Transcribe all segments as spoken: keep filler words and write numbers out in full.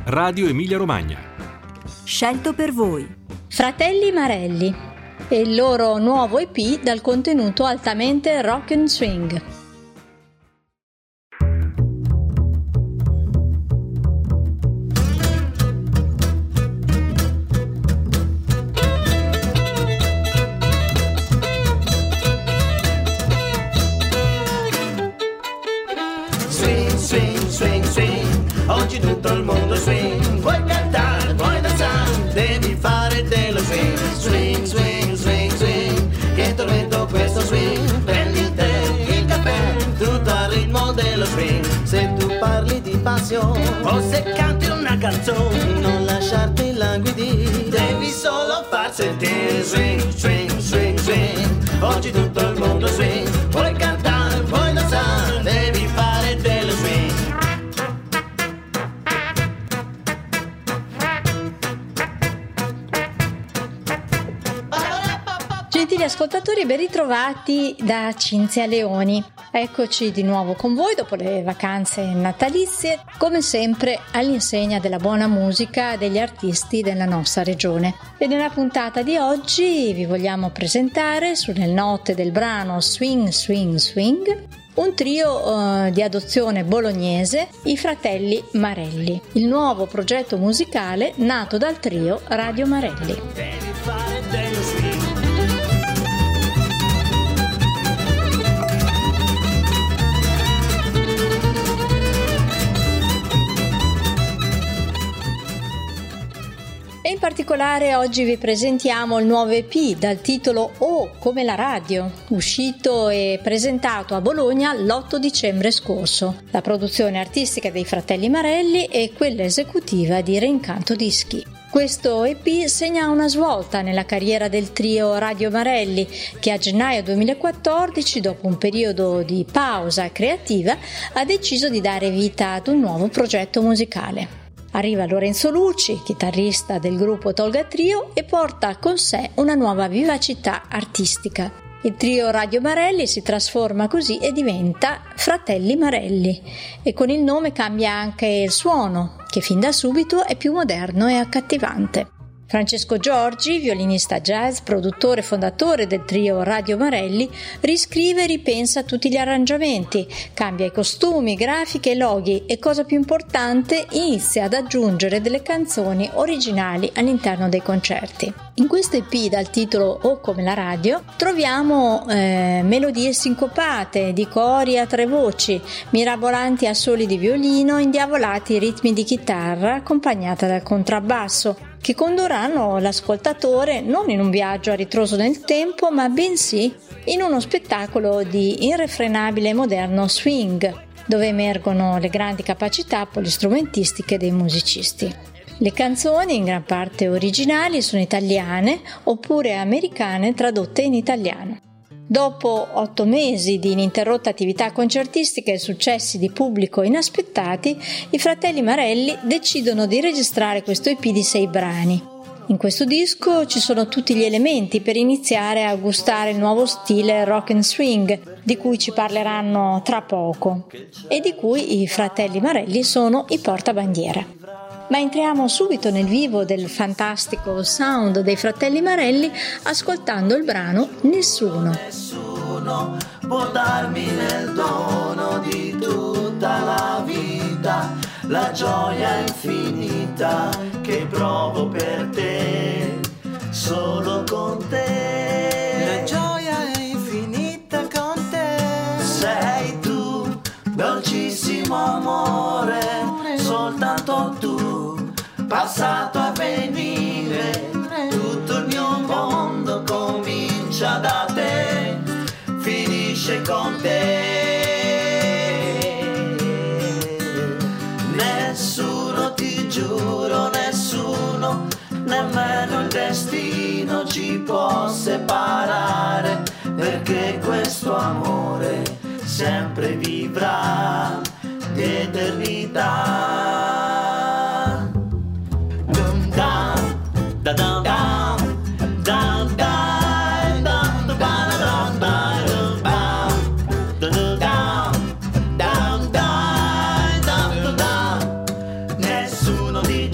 Radio Emilia Romagna. Scelto per voi. Fratelli Marelli e il loro nuovo E P dal contenuto altamente rock and swing. Swing, swing, oggi tutto il mondo swing. Vuoi cantare, vuoi danzare, devi fare dello swing. Swing, swing, swing, swing, che tormento questo swing. Prendi il tè, il caffè, tutto al ritmo dello swing. Se tu parli di passione o se canti una canzone, non lasciarti languidire, devi solo far sentire. Swing, swing, swing, swing, oggi tutto il mondo swing. Vuoi cantare, vuoi danzare, devi fare dello swing. Gentili ascoltatori, ben ritrovati da Cinzia Leoni. Eccoci di nuovo con voi dopo le vacanze natalizie, come sempre all'insegna della buona musica degli artisti della nostra regione. E nella puntata di oggi vi vogliamo presentare, sulle note del brano Swing Swing Swing, un trio uh, di adozione bolognese, i Fratelli Marelli, il nuovo progetto musicale nato dal trio Radio Marelli. E in particolare oggi vi presentiamo il nuovo E P dal titolo Oh come la radio, uscito e presentato a Bologna l'otto dicembre scorso. La produzione artistica dei Fratelli Marelli e quella esecutiva di Reincanto Dischi. Questo E P segna una svolta nella carriera del trio Radio Marelli, che a gennaio duemilaquattordici, dopo un periodo di pausa creativa, ha deciso di dare vita ad un nuovo progetto musicale. Arriva Lorenzo Lucci, chitarrista del gruppo Tolga Trio, e porta con sé una nuova vivacità artistica. Il trio Radio Marelli si trasforma così e diventa Fratelli Marelli, e con il nome cambia anche il suono, che fin da subito è più moderno e accattivante. Francesco Giorgi, violinista jazz, produttore e fondatore del trio Radio Marelli, riscrive e ripensa tutti gli arrangiamenti, cambia i costumi, grafiche e loghi e, cosa più importante, inizia ad aggiungere delle canzoni originali all'interno dei concerti. In questo E P dal titolo Oh come la radio troviamo eh, melodie sincopate di cori a tre voci, mirabolanti assoli di violino, indiavolati ritmi di chitarra accompagnata dal contrabbasso, che condurranno l'ascoltatore non in un viaggio a ritroso nel tempo, ma bensì in uno spettacolo di irrefrenabile e moderno swing, dove emergono le grandi capacità polistrumentistiche dei musicisti. Le canzoni, in gran parte originali, sono italiane oppure americane tradotte in italiano. Dopo otto mesi di ininterrotta attività concertistica e successi di pubblico inaspettati, i Fratelli Marelli decidono di registrare questo E P di sei brani. In questo disco ci sono tutti gli elementi per iniziare a gustare il nuovo stile rock and swing, di cui ci parleranno tra poco, e di cui i Fratelli Marelli sono i portabandiera. Ma entriamo subito nel vivo del fantastico sound dei Fratelli Marelli ascoltando il brano Nessuno. Nessuno può darmi nel dono di tutta la vita la gioia infinita che provo per te, solo con te. La gioia è infinita con te. Sei tu, dolcissimo amore, soltanto tu, passato a venire, tutto il mio mondo comincia da te, finisce con te. Nessuno, ti giuro, nessuno, nemmeno il destino ci può separare, perché questo amore sempre vivrà di eternità. Nessuno di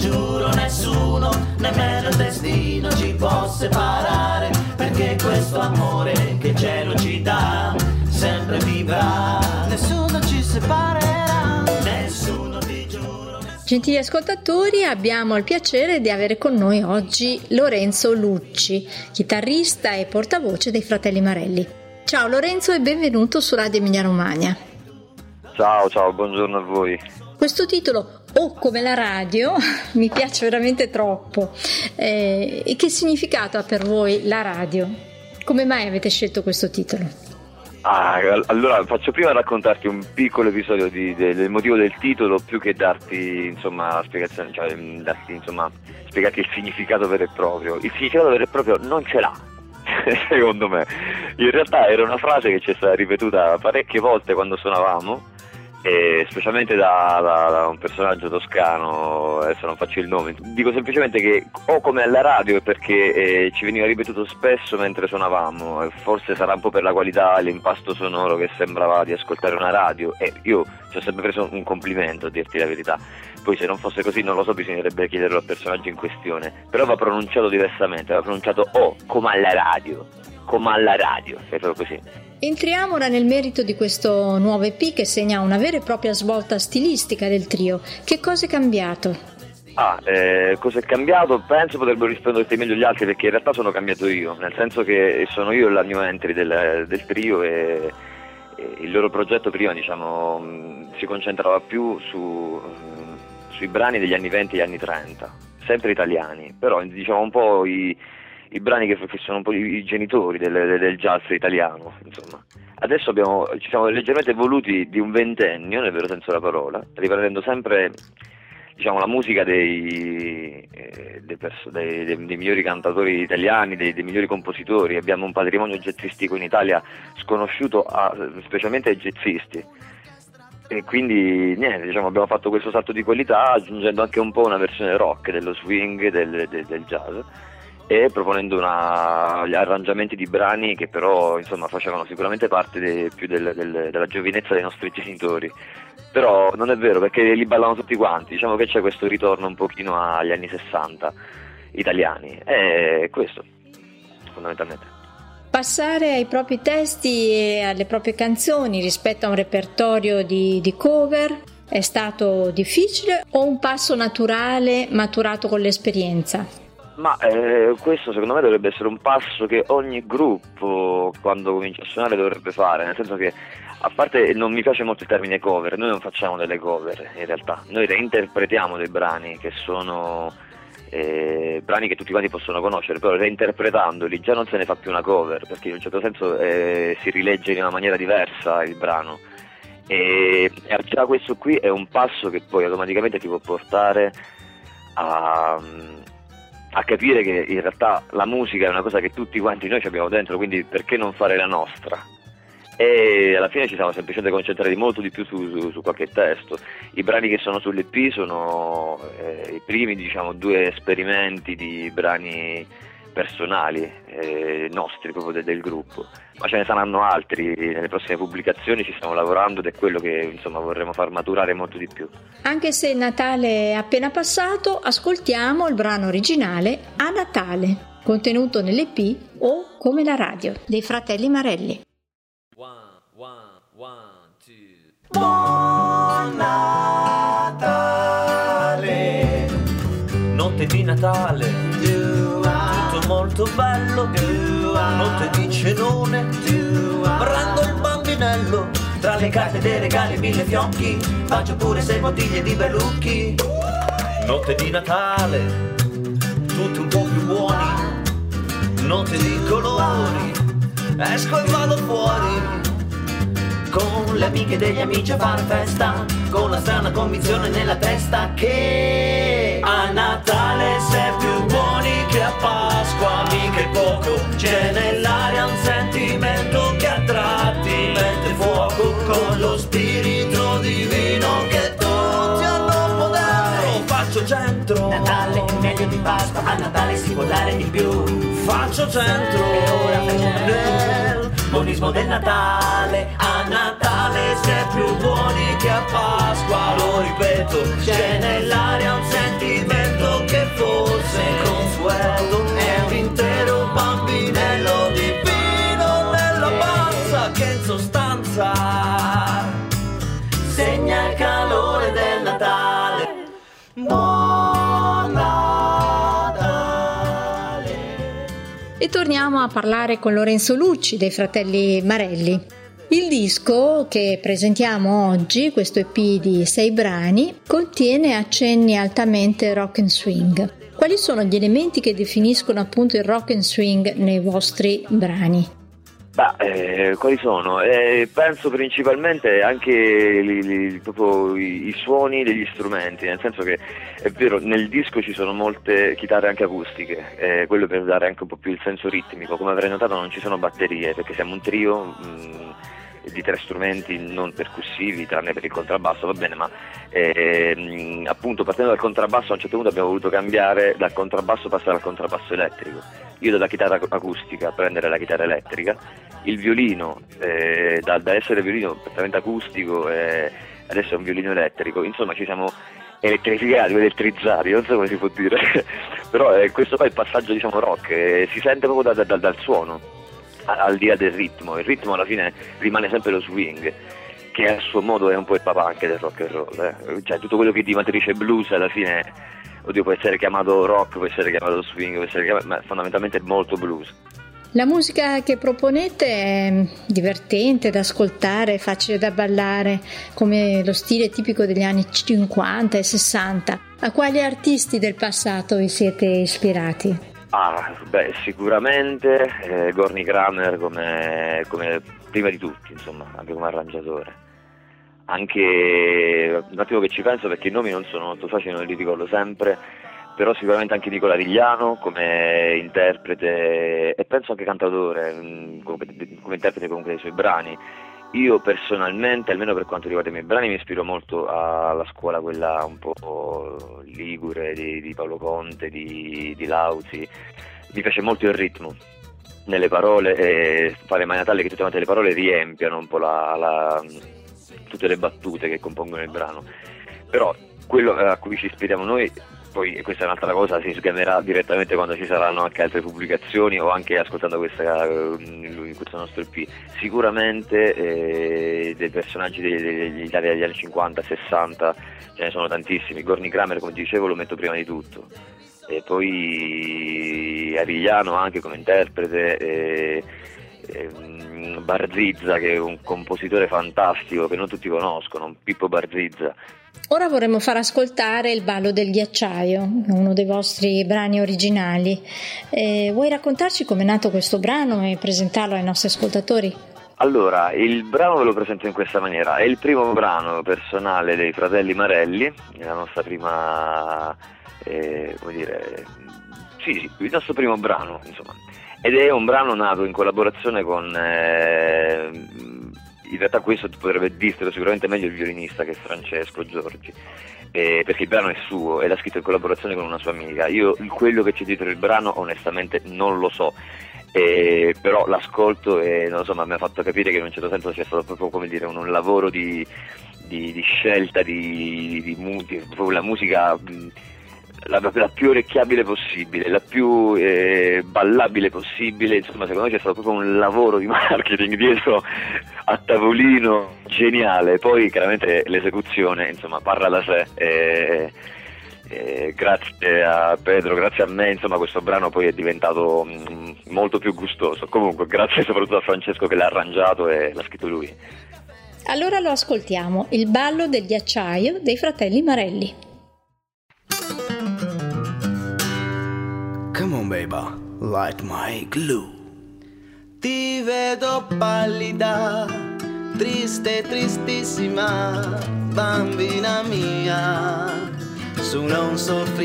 questo amore che il cielo ci dà sempre vivrà, nessuno ci separerà, nessuno ti giuro. Gentili ascoltatori, abbiamo il piacere di avere con noi oggi Lorenzo Lucci, chitarrista e portavoce dei Fratelli Marelli. Ciao Lorenzo e benvenuto su Radio Emilia Romagna. Ciao, ciao, buongiorno a voi. Questo titolo, O come la radio, mi piace veramente troppo. Eh, e che significato ha per voi la radio? Come mai avete scelto questo titolo? Ah, allora faccio prima raccontarti un piccolo episodio di, de, del motivo del titolo, più che darti insomma spiegazioni, cioè darti insomma spiegarti il significato vero e proprio. Il significato vero e proprio non ce l'ha, secondo me. In realtà era una frase che ci è stata ripetuta parecchie volte quando suonavamo, e specialmente da, da, da un personaggio toscano, adesso non faccio il nome, dico semplicemente che o come alla radio, perché eh, ci veniva ripetuto spesso mentre suonavamo, e forse sarà un po' per la qualità, l'impasto sonoro che sembrava di ascoltare una radio, e io ci ho sempre preso un complimento, a dirti la verità. Poi se non fosse così non lo so, bisognerebbe chiederlo al personaggio in questione, però va pronunciato diversamente, va pronunciato O come alla radio, come alla radio, è proprio così. Entriamo ora nel merito di questo nuovo E P che segna una vera e propria svolta stilistica del trio. Che cosa è cambiato? Ah, eh, cosa è cambiato? Penso potrebbero risponderti meglio gli altri, perché in realtà sono cambiato io, nel senso che sono io la new entry del, del trio, e, e il loro progetto prima, diciamo, si concentrava più su, sui brani degli anni venti e anni trenta, sempre italiani, però diciamo un po' i i brani che, che sono un po' i, i genitori del, del jazz italiano, insomma. Adesso abbiamo, ci siamo leggermente evoluti di un ventennio, nel vero senso della parola, riprendendo sempre, diciamo, la musica dei, eh, dei, perso- dei, dei, dei migliori cantatori italiani, dei, dei migliori compositori. Abbiamo un patrimonio jazzistico in Italia sconosciuto a, specialmente ai jazzisti, e quindi niente, diciamo, abbiamo fatto questo salto di qualità aggiungendo anche un po' una versione rock dello swing, del, del, del jazz, e proponendo una, gli arrangiamenti di brani che però insomma facevano sicuramente parte de, più del, del, della giovinezza dei nostri genitori. Però non è vero, perché li ballano tutti quanti, diciamo che c'è questo ritorno un pochino agli anni sessanta italiani, è questo fondamentalmente. Passare ai propri testi e alle proprie canzoni rispetto a un repertorio di, di cover è stato difficile o un passo naturale maturato con l'esperienza? Ma eh, questo secondo me dovrebbe essere un passo che ogni gruppo quando comincia a suonare dovrebbe fare, nel senso che, a parte non mi piace molto il termine cover, noi non facciamo delle cover in realtà, noi reinterpretiamo dei brani che sono eh, brani che tutti quanti possono conoscere, però reinterpretandoli già non se ne fa più una cover, perché in un certo senso eh, si rilegge in una maniera diversa il brano, e, e già questo qui è un passo che poi automaticamente ti può portare a... a capire che in realtà la musica è una cosa che tutti quanti noi ci abbiamo dentro, quindi perché non fare la nostra? E alla fine ci siamo semplicemente concentrati molto di più su, su, su qualche testo. I brani che sono sull'E P sono eh, i primi, diciamo, due esperimenti di brani personali eh, nostri, proprio de, del gruppo, ma ce ne saranno altri nelle prossime pubblicazioni, ci stiamo lavorando ed è quello che insomma vorremmo far maturare molto di più. Anche se Natale è appena passato, ascoltiamo il brano originale A Natale, contenuto nell'E P O come la radio dei Fratelli Marelli. One, one, one, two. Buon Natale, notte di Natale, tutto molto bello, notte di cenone, prendo il bambinello, tra le carte dei regali mille fiocchi, faccio pure sei bottiglie di berrucchi. Notte di Natale, tutti un po' più buoni, notte di colori, esco e vado fuori con le amiche degli amici a fare festa, con la strana convinzione nella testa che a Natale si è più buoni che a Pasqua, mica è poco, c'è nell'aria un sentimento che a tratti mette fuoco, con lo spirito divino che tutti hanno un po' dentro. Faccio centro, Natale è meglio di Pasqua, a Natale si può dare di più. Faccio centro, e ora facciamo nel buonismo del Natale, a Natale si è più buoni che a Pasqua, lo ripeto, c'è nell'aria un sentimento che forse consueto è un intero bambinello divino. sostanza, segna il calore del Natale. Buon Natale. E torniamo a parlare con Lorenzo Lucci dei fratelli Marelli. Il disco che presentiamo oggi, questo E P di sei brani, contiene accenni altamente rock and swing. Quali sono gli elementi che definiscono appunto il rock and swing nei vostri brani? Bah, eh, quali sono? Eh, penso principalmente anche li, li, proprio i, i suoni degli strumenti, nel senso che è vero, nel disco ci sono molte chitarre anche acustiche, eh, quello per dare anche un po' più il senso ritmico. Come avrei notato non ci sono batterie perché siamo un trio mh, di tre strumenti non percussivi, tranne per il contrabbasso, va bene, ma eh, mh, appunto partendo dal contrabbasso a un certo punto abbiamo voluto cambiare, dal contrabbasso passare al contrabbasso elettrico. Io dalla chitarra acustica prendere la chitarra elettrica, il violino eh, da, da essere violino perfettamente acustico eh, adesso è un violino elettrico, insomma ci siamo elettrificati, elettrizzati, non so come si può dire, però eh, questo qua è il passaggio diciamo rock, eh, si sente proprio da, da, dal suono, a, al di là del ritmo. Il ritmo alla fine rimane sempre lo swing, che a suo modo è un po' il papà anche del rock and roll, eh. Cioè tutto quello che è di matrice blues alla fine, oddio, può essere chiamato rock, può essere chiamato swing, può essere chiamato, ma fondamentalmente è molto blues. La musica che proponete è divertente da ascoltare, facile da ballare, come lo stile tipico degli anni cinquanta e sessanta. A quali artisti del passato vi siete ispirati? Ah, beh, sicuramente eh, Gorny Kramer come, come prima di tutti, insomma, anche come arrangiatore. Anche un attimo che ci penso perché i nomi non sono molto facili, non li ricordo sempre, però sicuramente anche Nicola Rigliano come interprete e penso anche cantautore, come, come interprete comunque dei suoi brani. Io personalmente, almeno per quanto riguarda i miei brani, mi ispiro molto alla scuola quella un po' ligure di, di Paolo Conte, di, di Lauzi. Mi piace molto il ritmo nelle parole e fare mai Natale che tutte quante le parole riempiano un po' la, la, tutte le battute che compongono il brano. Però quello a cui ci ispiriamo noi, poi questa è un'altra cosa, si sgamerà direttamente quando ci saranno anche altre pubblicazioni o anche ascoltando questa, questo nostro E P. Sicuramente eh, dei personaggi dell'Italia degli anni cinquanta sessanta ce ne sono tantissimi. Gorny Kramer, come dicevo, lo metto prima di tutto, e poi Arigliano anche come interprete, e, e, Barzizza che è un compositore fantastico che non tutti conoscono, Pippo Barzizza. Ora vorremmo far ascoltare Il ballo del ghiacciaio, uno dei vostri brani originali. Eh, vuoi raccontarci com'è nato questo brano e presentarlo ai nostri ascoltatori? Allora, il brano ve lo presento in questa maniera. È il primo brano personale dei fratelli Marelli, la nostra prima, eh, come dire, sì, sì, il nostro primo brano, insomma. Ed è un brano nato in collaborazione con... Eh, in realtà questo potrebbe dirtelo sicuramente meglio il violinista, che è Francesco Giorgi, eh, perché il brano è suo e l'ha scritto in collaborazione con una sua amica. Io quello che c'è dietro il brano onestamente non lo so, eh, però l'ascolto e non lo so, ma mi ha fatto capire che in un certo senso c'è stato proprio, come dire, un, un lavoro di, di, di scelta di, di, di, di proprio la musica La, la più orecchiabile possibile, la più eh, ballabile possibile. Insomma, secondo me c'è stato proprio un lavoro di marketing dietro a tavolino geniale. Poi chiaramente l'esecuzione, insomma, parla da sé. E, e grazie a Pedro, grazie a me, insomma, questo brano poi è diventato mh, molto più gustoso. Comunque grazie soprattutto a Francesco che l'ha arrangiato e l'ha scritto lui. Allora lo ascoltiamo, Il ballo del ghiacciaio dei fratelli Marelli. Come on, baby, light my glue. Ti vedo pallida, triste, tristissima, bambina mia, su non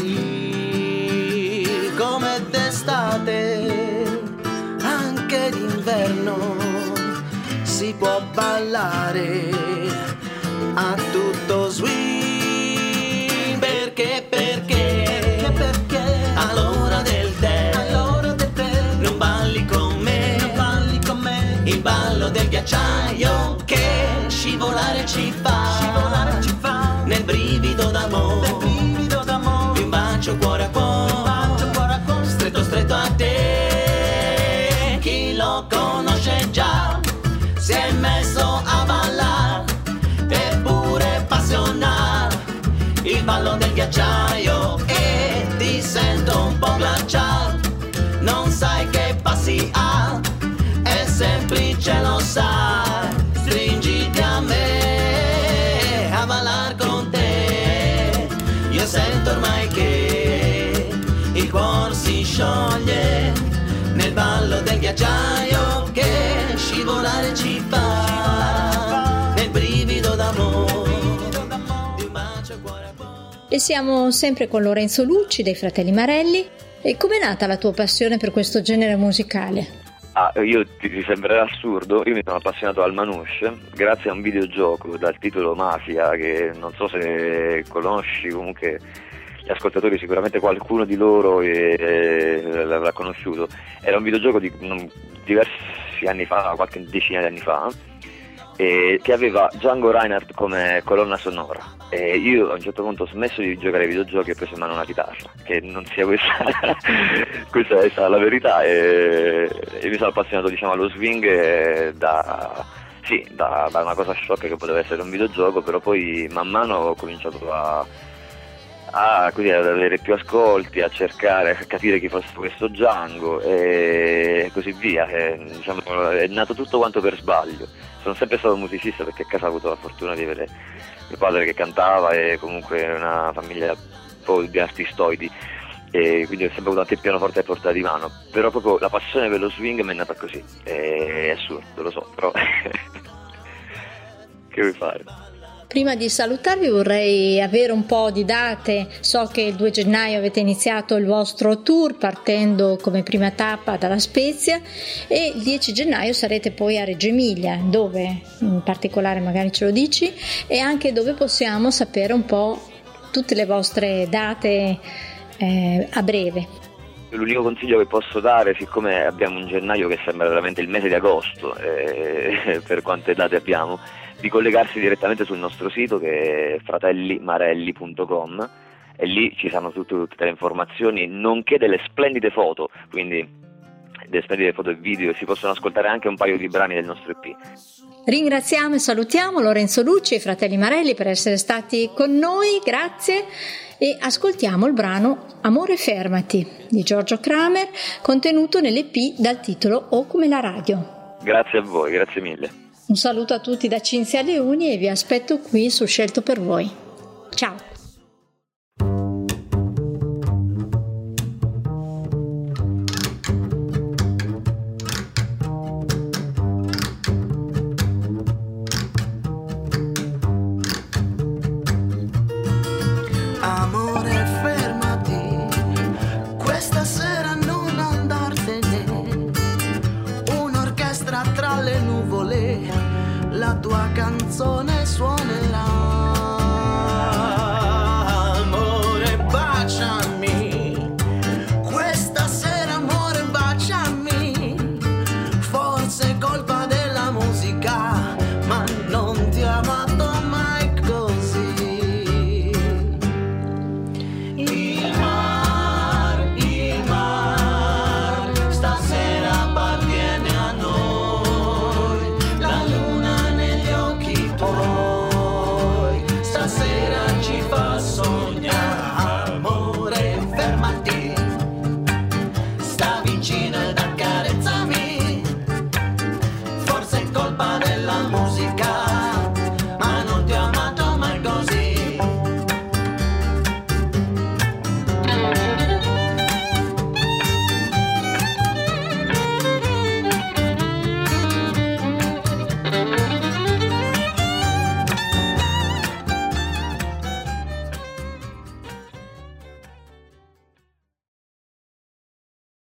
soffrì come d'estate, anche d'inverno si può ballare a tutto swing. Perché, perché, perché, perché all'ora del tè, all'ora del tè non balli con me, non balli con me il ballo del ghiacciaio che scivolare ci fa, scivolare ci fa nel brivido d'amore, nel brivido d'amore, un bacio cuore a cuore, un bacio cuore a cuore, stretto stretto a te. Chi lo conosce già si è messo semplice, lo sai, stringiti a me, a ballar con te. Io sento ormai che il cuore si scioglie nel ballo del ghiacciaio che scivolare ci fa, nel brivido d'amore di un bacio cuore a cuore. E siamo sempre con Lorenzo Lucci dei Fratelli Marelli. E com'è nata la tua passione per questo genere musicale? Ah, io ti, ti sembrerà assurdo, io mi sono appassionato al manouche grazie a un videogioco dal titolo Mafia, che non so se conosci, comunque gli ascoltatori sicuramente qualcuno di loro eh, eh, l'avrà conosciuto. Era un videogioco di non, diversi anni fa, qualche decina di anni fa, eh, che aveva Django Reinhardt come colonna sonora. E io a un certo punto ho smesso di giocare ai videogiochi e ho preso in mano una chitarra, che non sia questa questa è stata la verità, e, e mi sono appassionato, diciamo, allo swing eh, da, sì, da, da una cosa sciocca che poteva essere un videogioco, però poi man mano ho cominciato a, a così, ad avere più ascolti, a cercare, a capire chi fosse questo Django e così via. E, diciamo, è nato tutto quanto per sbaglio. Sono sempre stato musicista perché a casa ho avuto la fortuna di avere mio padre che cantava e comunque una famiglia un po' di artistoidi, e quindi ho sempre avuto anche il pianoforte a portata di mano, però proprio la passione per lo swing mi è nata così. È assurdo, lo so, però che vuoi fare? Prima di salutarvi vorrei avere un po' di date. So che il due gennaio avete iniziato il vostro tour partendo come prima tappa dalla Spezia, e il dieci gennaio sarete poi a Reggio Emilia, dove in particolare magari ce lo dici, e anche dove possiamo sapere un po' tutte le vostre date eh, a breve. L'unico consiglio che posso dare, siccome abbiamo un gennaio che sembra veramente il mese di agosto eh, per quante date abbiamo, di collegarsi direttamente sul nostro sito, che è fratelli marelli punto com, e lì ci saranno tutte, tutte le informazioni, nonché delle splendide foto, quindi delle splendide foto e video, e si possono ascoltare anche un paio di brani del nostro E P. Ringraziamo e salutiamo Lorenzo Lucci e i Fratelli Marelli per essere stati con noi, grazie, e ascoltiamo il brano Amore fermati di Giorgio Kramer, contenuto nell'E P dal titolo O come la radio. Grazie a voi, grazie mille. Un saluto a tutti da Cinzia Leoni e vi aspetto qui su Scelto per Voi. Ciao! Amore fermati, questa sera non andartene, un'orchestra tra le nuvole, la tua canzone suonerà.